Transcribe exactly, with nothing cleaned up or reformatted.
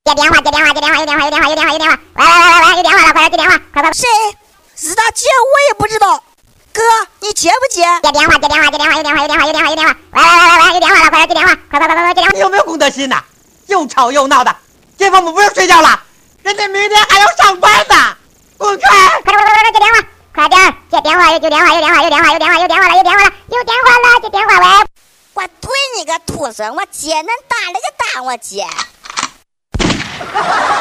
接电话，接电话，接电话，有电话，有电话，有电话，有电话，喂喂喂喂喂，有电话了，快点接电话，快快！ 谁？是他姐，我也不知道。哥，你接不接？ 接电话，接电话，接电话，有电话，有电话，有电话，有电话，喂喂喂喂喂，有电话了，快点接电话，快快快快接电话！ 你有没有公德心呐？又吵又闹的，街坊们不用睡觉了，人家明天还要上班呢，滚开！ 快点快快快接电话，快点接电话，有电话，有电话，有电话，有电话，有电话了，有电话了，有电话了，接电话喂！ 我怼你个畜生！我接恁大了个蛋，我接。